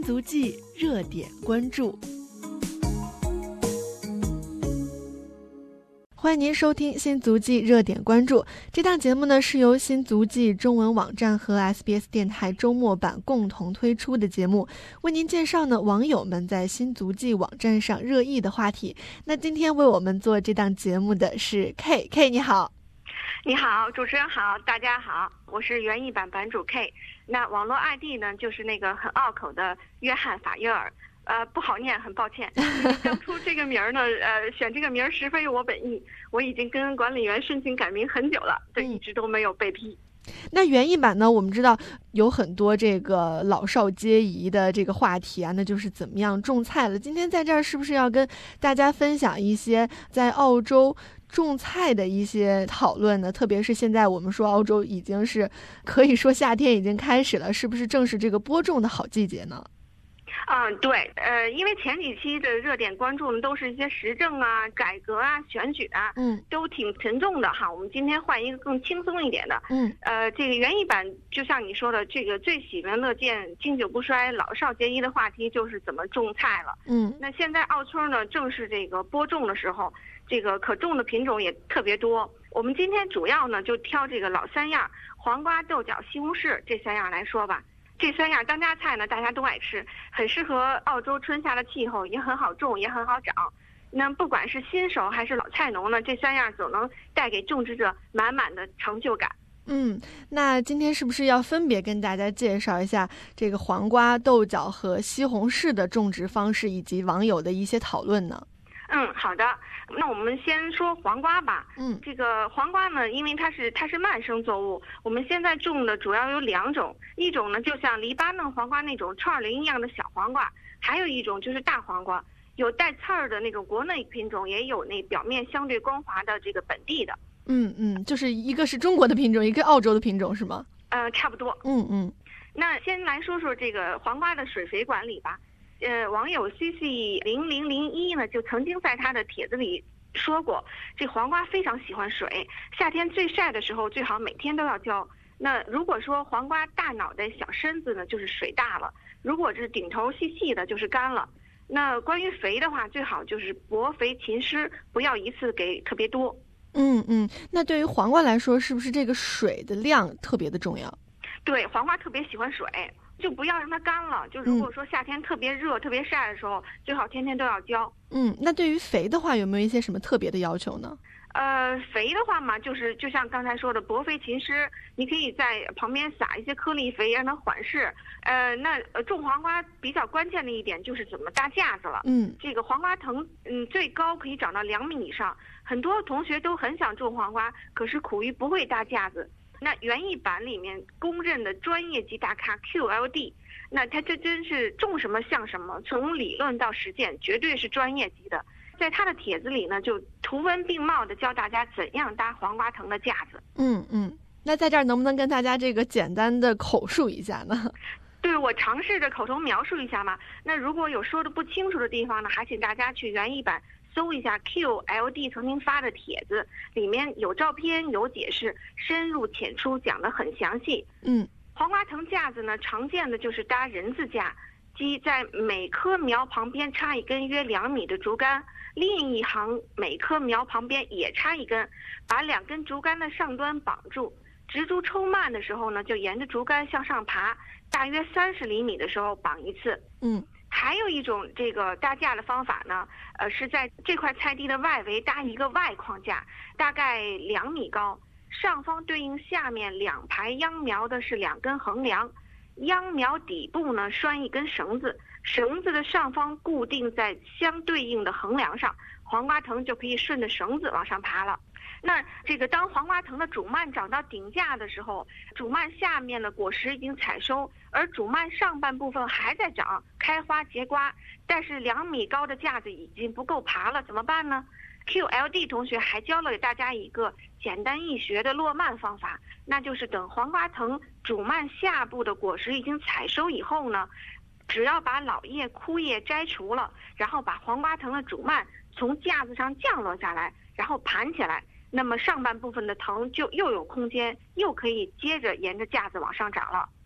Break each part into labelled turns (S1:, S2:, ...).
S1: 足迹热点关注。欢迎您收听新足迹热点关注。这档节目呢是由新足迹中文网站和 SBS 电台周末版共同推出的节目，为您介绍呢网友们在新足迹网站上热议的话题。那今天为我们做这档节目的是 K， 你好。
S2: 你好，主持人好，大家好，我是原译版版主 K。那网络 ID 呢，就是那个很拗口的约翰法约尔，不好念，很抱歉。当初这个名儿呢，选这个名儿十分有我本意，我已经跟管理员申请改名很久了，对，一直都没有被批。
S1: 那原译版呢，我们知道有很多这个老少皆宜的这个话题啊，那就是怎么样种菜了。今天在这儿是不是要跟大家分享一些在澳洲种菜的一些讨论呢？特别是现在我们说澳洲已经是可以说夏天已经开始了，是不是正是这个播种的好季节呢？
S2: 对，因为前几期的热点关注呢，都是一些时政啊、改革啊、选举啊，都挺沉重的哈。我们今天换一个更轻松一点的，这个原译版就像你说的，这个最喜闻乐见、经久不衰、老少皆宜的话题就是怎么种菜了。那现在澳村呢，正是这个播种的时候，这个可种的品种也特别多。我们今天主要呢就挑这个老三样：黄瓜、豆角、西红柿这三样来说吧。这三样当家菜呢，大家都爱吃，很适合澳洲春夏的气候，也很好种，也很好长。那不管是新手还是老菜农呢，这三样总能带给种植者满满的成就感。
S1: 那今天是不是要分别跟大家介绍一下这个黄瓜、豆角和西红柿的种植方式，以及网友的一些讨论呢？
S2: 好的。那我们先说黄瓜吧。这个黄瓜呢，因为它是慢生作物，我们现在种的主要有两种，一种呢就像黎巴嫩黄瓜那种串铃一样的小黄瓜，还有一种就是大黄瓜，有带刺儿的那种国内品种，也有那表面相对光滑的这个本地的。
S1: 就是一个是中国的品种，一个澳洲的品种是吗？
S2: 差不多。那先来说说这个黄瓜的水肥管理吧。网友 CC0001 呢，就曾经在他的帖子里说过，这黄瓜非常喜欢水，夏天最晒的时候最好每天都要浇。那如果说黄瓜大脑袋小身子呢，就是水大了；如果是顶头细细的，就是干了。那关于肥的话，最好就是薄肥勤施，不要一次给特别多。
S1: 那对于黄瓜来说，是不是这个水的量特别的重要？
S2: 对，黄瓜特别喜欢水，就不要让它干了。就如果说夏天特别热、特别晒的时候，最好天天都要浇。
S1: 那对于肥的话，有没有一些什么特别的要求呢？
S2: 肥的话嘛，就像刚才说的薄肥勤施，你可以在旁边撒一些颗粒肥，让它缓释。那种黄瓜比较关键的一点就是怎么搭架子了。这个黄瓜藤最高可以长到2米以上，很多同学都很想种黄瓜，可是苦于不会搭架子。那原译版里面公认的专业级大咖 QLD， 那他这真是种什么像什么，从理论到实践绝对是专业级的。在他的帖子里呢，就图文并茂的教大家怎样搭黄瓜藤的架子。
S1: 那在这儿能不能跟大家这个简单的口述一下呢？
S2: 对，我尝试着口头描述一下嘛。那如果有说的不清楚的地方呢，还请大家去原译版搜一下 QLD 曾经发的帖子，里面有照片有解释，深入浅出，讲得很详细。黄瓜藤架子呢，常见的就是搭人字架，即在每棵苗旁边插一根约2米的竹竿，另一行每棵苗旁边也插一根，把2根竹竿的上端绑住。植株抽蔓的时候呢，就沿着竹竿向上爬，大约30厘米的时候绑一次。还有一种这个搭架的方法呢，是在这块菜地的外围搭一个外框架，大概2米高，上方对应下面2排秧苗的是2根横梁，秧苗底部呢拴一根绳子，绳子的上方固定在相对应的横梁上，黄瓜藤就可以顺着绳子往上爬了。那这个当黄瓜藤的主蔓长到顶架的时候，主蔓下面的果实已经采收，而主蔓上半部分还在长，开花结瓜，但是2米高的架子已经不够爬了，怎么办呢？ QLD 同学还教了给大家一个简单易学的落蔓方法，那就是等黄瓜藤主蔓下部的果实已经采收以后呢，只要把老叶枯叶摘除了，然后把黄瓜藤的主蔓从架子上降落下来，然后盘起来，那么上半部分的藤就又有空间，又可以接着沿着架子往上长了。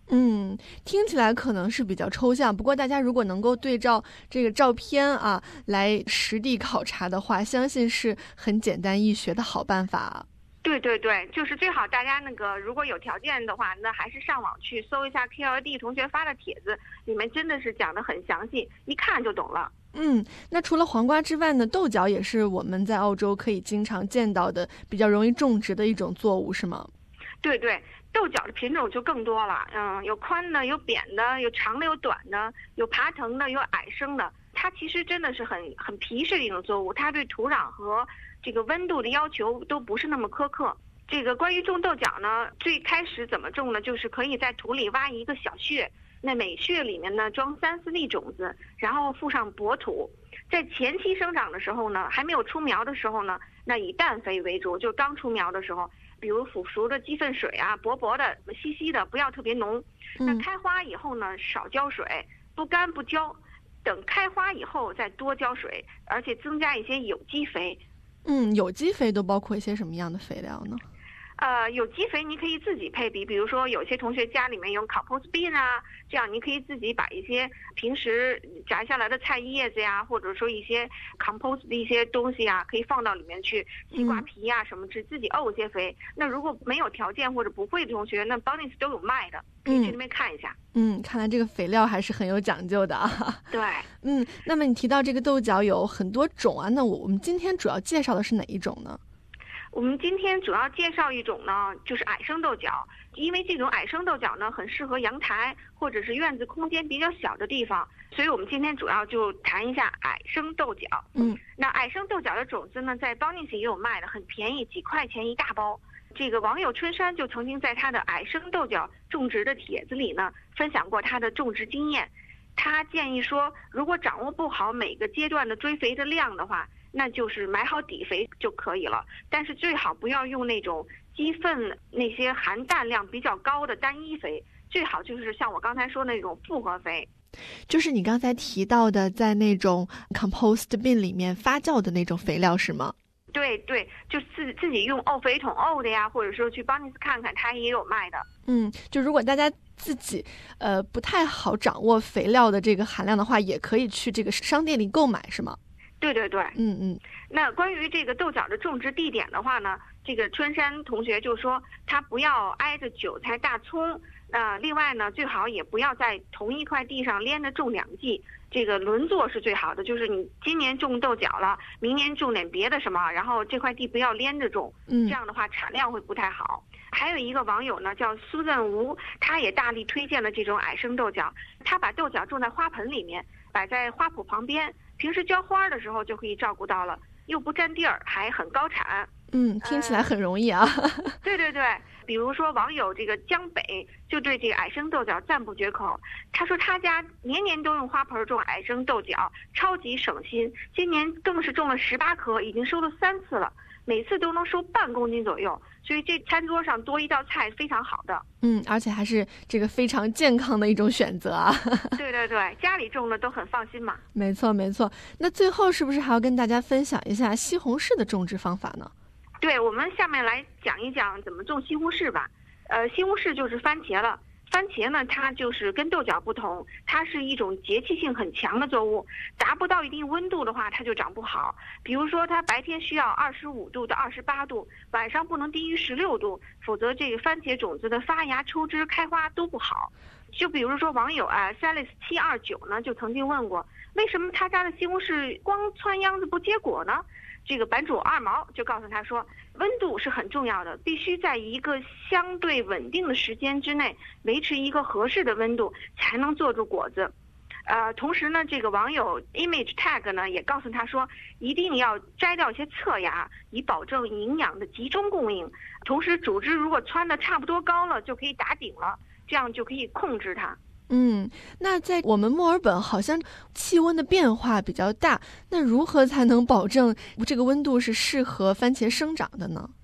S1: 听起来可能是比较抽象，不过大家如果能够对照这个照片啊来实地考察的话，相信是很简单易学的好办法。
S2: 对对对，就是最好大家如果有条件的话，那还是上网去搜一下 QLD 同学发的帖子，里面真的是讲得很详细，一看就懂了。
S1: 那除了黄瓜之外呢，豆角也是我们在澳洲可以经常见到的比较容易种植的一种作物，是吗？
S2: 对对，豆角的品种就更多了，有宽的，有扁的，有长的，有短的，有爬藤的，有矮生的。它其实真的是很皮实的一种作物，它对土壤和这个温度的要求都不是那么苛刻。这个关于种豆角呢，最开始怎么种呢？就是可以在土里挖一个小穴，那每穴里面呢装3-4粒种子，然后附上薄土。在前期生长的时候呢，还没有出苗的时候呢，那以氮肥为主，就刚出苗的时候，比如腐熟的鸡粪水啊，薄薄的、稀稀的，不要特别浓。那开花以后呢，少浇水，不干不浇，等开花以后再多浇水，而且增加一些有机肥。
S1: 有机肥都包括一些什么样的肥料呢？
S2: 有机肥你可以自己配比，比如说有些同学家里面有 compost bin 啊，这样你可以自己把一些平时摘下来的菜叶子呀，或者说一些 compost 的一些东西啊，可以放到里面去，西瓜皮呀什么自己沤一些肥。那如果没有条件或者不会的同学，那 Bunnings 都有卖的，可以去那边看一下。
S1: 看来这个肥料还是很有讲究的啊。
S2: 对，
S1: 那么你提到这个豆角有很多种啊，那我们今天主要介绍的是哪一种呢？
S2: 我们今天主要介绍一种呢，就是矮生豆角。因为这种矮生豆角呢，很适合阳台或者是院子空间比较小的地方，所以我们今天主要就谈一下矮生豆角。那矮生豆角的种子呢，在 Bunnings 也有卖的，很便宜，几块钱一大包。这个网友春山就曾经在他的矮生豆角种植的帖子里呢，分享过他的种植经验。他建议说，如果掌握不好每个阶段的追肥的量的话，那就是买好底肥就可以了，但是最好不要用那种鸡粪那些含氮量比较高的单一肥，最好就是像我刚才说那种复合肥，
S1: 就是你刚才提到的在那种 compost bin 里面发酵的那种肥料是吗？
S2: 对对，就自己用沤肥桶沤的呀，或者说去 Bunnings 看看，它也有卖的。
S1: 就如果大家自己不太好掌握肥料的这个含量的话，也可以去这个商店里购买是吗？
S2: 对对对，那关于这个豆角的种植地点的话呢，这个春山同学就说他不要挨着韭菜、大葱，另外呢，最好也不要在同一块地上连着种2季，这个轮作是最好的。就是你今年种豆角了，明年种点别的什么，然后这块地不要连着种，这样的话产量会不太好。还有一个网友呢叫苏赞吴，他也大力推荐了这种矮生豆角，他把豆角种在花盆里面，摆在花圃旁边，平时浇花的时候就可以照顾到了，又不占地儿，还很高产。
S1: 听起来很容易啊。
S2: 对对对，比如说网友这个江北就对这个矮生豆角赞不绝口，他说他家年年都用花盆种矮生豆角，超级省心，今年更是种了18颗，已经收了3次了，每次都能收半公斤左右，所以这餐桌上多一道菜非常好的。
S1: 而且还是这个非常健康的一种选择啊。
S2: 对对对，家里种的都很放心嘛。
S1: 没错没错。那最后是不是还要跟大家分享一下西红柿的种植方法呢？
S2: 对，我们下面来讲一讲怎么种西红柿吧。西红柿就是番茄了。番茄呢，它就是跟豆角不同，它是一种节气性很强的作物，达不到一定温度的话，它就长不好。比如说，它白天需要25度到28度，晚上不能低于16度，否则这个番茄种子的发芽、抽枝、开花都不好。就比如说网友Salis729呢，就曾经问过，为什么他家的西红柿光窜秧子不结果呢？这个版主2毛就告诉他说，温度是很重要的，必须在一个相对稳定的时间之内维持一个合适的温度，才能做出果子。同时呢，这个网友 image tag 呢也告诉他说，一定要摘掉一些侧芽，以保证营养的集中供应。同时主枝如果蹿得差不多高了，就可以打顶了，这样就可以控制它。
S1: 那在我们墨尔本好像气温的变化比较大，那如何才能保证这个温度是适合番茄生长的呢？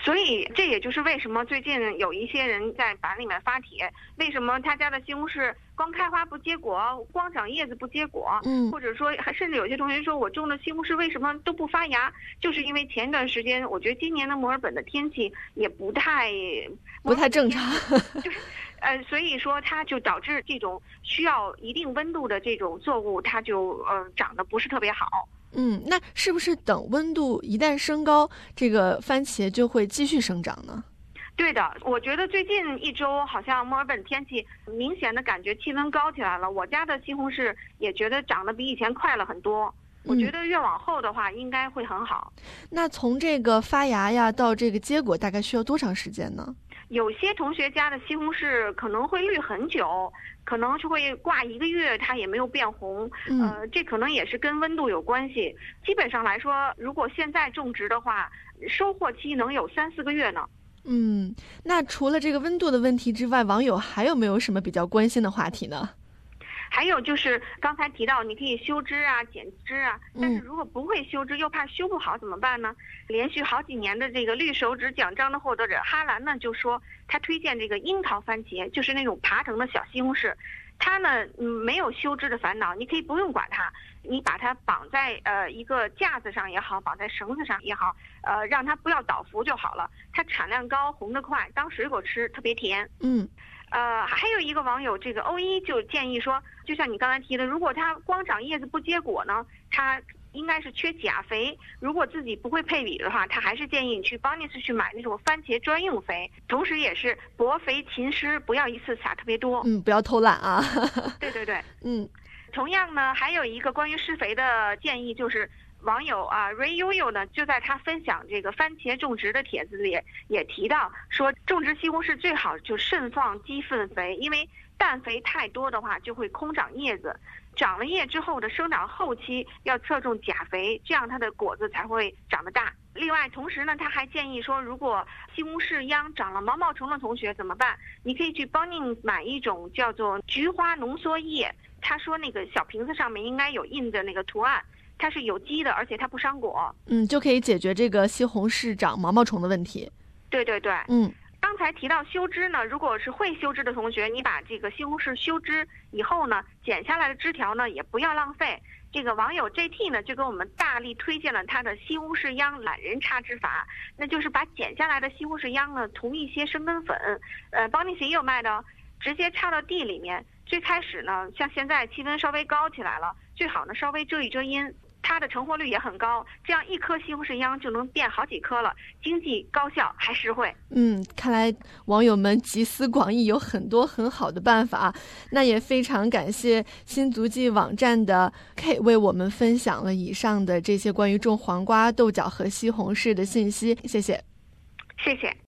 S2: 所以这也就是为什么最近有一些人在版里面发帖，为什么他家的西红柿光开花不结果，光长叶子不结果，或者说甚至有些同学说我种的西红柿为什么都不发芽，就是因为前一段时间我觉得今年的墨尔本的天气也不太
S1: 正常，
S2: 就是所以说它就导致这种需要一定温度的这种作物，它就长得不是特别好。
S1: 那是不是等温度一旦升高，这个番茄就会继续生长呢？
S2: 对的，我觉得最近一周好像墨尔本天气明显的感觉气温高起来了，我家的西红柿也觉得长得比以前快了很多。我觉得越往后的话应该会很好。
S1: 那从这个发芽呀到这个结果大概需要多长时间呢？
S2: 有些同学家的西红柿可能会绿很久，可能是会挂1个月它也没有变红，这可能也是跟温度有关系。基本上来说，如果现在种植的话，收获期能有3-4个月呢。
S1: 那除了这个温度的问题之外，网友还有没有什么比较关心的话题呢？
S2: 还有就是刚才提到你可以修枝啊剪枝啊，但是如果不会修枝又怕修不好怎么办呢？连续好几年的这个绿手指奖章的获得者哈兰呢就说他推荐这个樱桃番茄，就是那种爬藤的小西红柿，它呢没有修枝的烦恼，你可以不用管它，你把它绑在一个架子上也好，绑在绳子上也好，让它不要倒伏就好了。它产量高，红得快，当水果吃特别甜。还有一个网友这个欧一就建议说，就像你刚才提的，如果它光长叶子不结果呢，它应该是缺钾肥。如果自己不会配比的话，他还是建议你去 Bonus 去买那种番茄专用肥，同时也是薄肥勤施，不要一次撒特别多。
S1: 不要偷懒啊。
S2: 对。同样呢，还有一个关于施肥的建议，就是网友Ray Yoyo 呢就在他分享这个番茄种植的帖子里也提到说，种植西红柿最好就慎放鸡粪肥，因为氮肥太多的话就会空长叶子，长了叶之后的生长后期要侧重钾肥，这样它的果子才会长得大。另外同时呢，他还建议说，如果西红柿秧长了毛毛虫的同学怎么办？你可以去帮您买一种叫做菊花浓缩液，他说那个小瓶子上面应该有印的那个图案，它是有机的，而且它不伤果。
S1: 就可以解决这个西红柿长毛毛虫的问题。
S2: 对。刚才提到修枝呢，如果是会修枝的同学，你把这个西红柿修枝以后呢，剪下来的枝条呢也不要浪费。这个网友 JT 呢就给我们大力推荐了他的西红柿秧懒人插枝法，那就是把剪下来的西红柿秧呢涂一些生根粉，Bonus 也有卖的，直接插到地里面。最开始呢，像现在气温稍微高起来了，最好呢稍微遮一遮阴，它的成活率也很高，这样一颗西红柿秧就能变好几颗了，经济高效还实惠。
S1: 看来网友们集思广益，有很多很好的办法。那也非常感谢新足迹网站的 K 为我们分享了以上的这些关于种黄瓜、豆角和西红柿的信息，谢谢。
S2: 谢谢。